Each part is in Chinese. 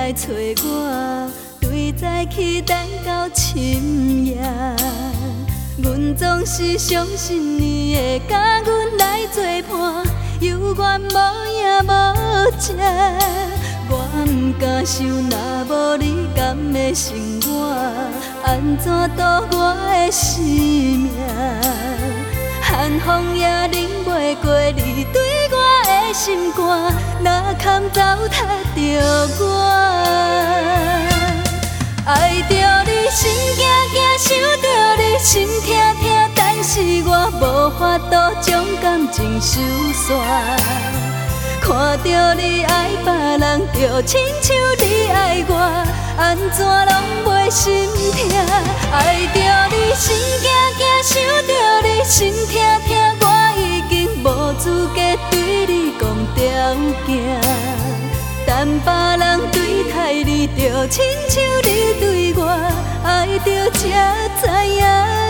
来找我，对早起等到深夜。阮总是相信你会甲阮来作伴，犹原无影无迹。我不敢想，若无你甘会生活，安怎度我的生命？寒风也冷袂过你对我的心肝，哪堪糟蹋着我？爱着你心惊惊，想着你心痛痛，但是我无法度将感情收煞。看着你爱别人，就亲像你爱我，安怎拢袂心痛？爱着你心惊惊，想着你心痛痛，我已经无资格对你讲条件。但别人对待你，就亲像你对我，爱着才知影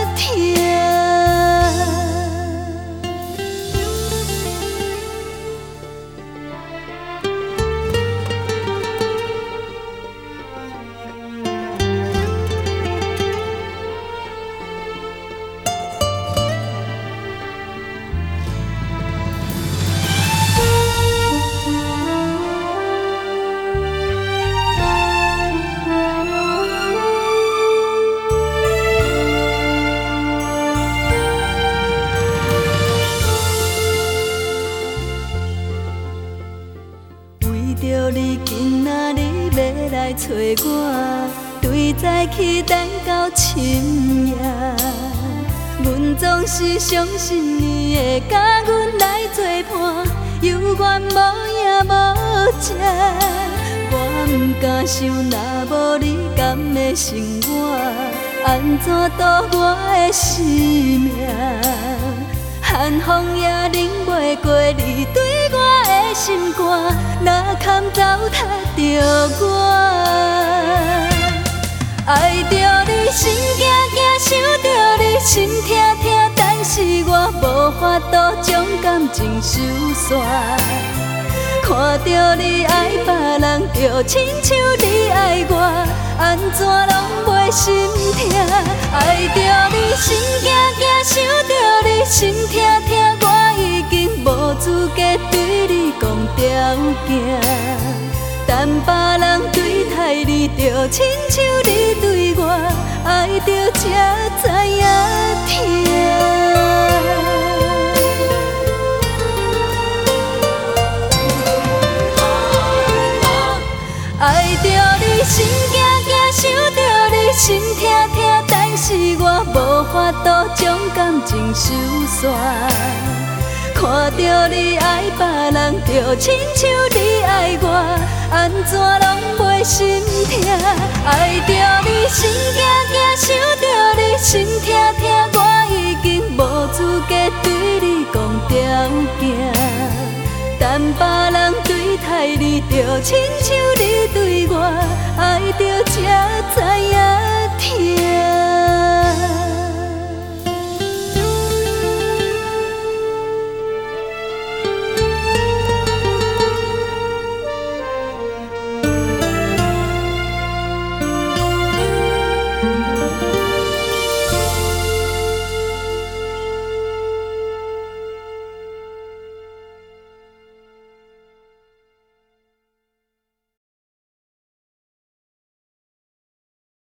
疼。着你今仔日要来找我，对早起等到深夜。阮总是相信你会甲阮来作伴，犹原无影无迹。我不敢想，若无你甘会生活，安怎度我的生命？寒风也冷袂过你对我的心肝，哪堪糟蹋着我？爱着你心惊惊，想着你心痛痛，但是我无法度将感情收煞。看着你爱别人，就亲像你爱我，安怎拢袂心痛？爱着你心惊惊，想着你心痛痛，我已经无资格对你讲条件。但别人对待你，就亲像你对我，爱着才知影疼。爱着你心惊惊，想着你心痛痛，但是我无法度将感情收煞。看着你爱别人，就亲像你爱我，安怎拢袂心痛？爱着你心惊惊，想着你心痛痛，我已经无资格对你讲条件。但别人对待你，就亲像你对我，爱着才知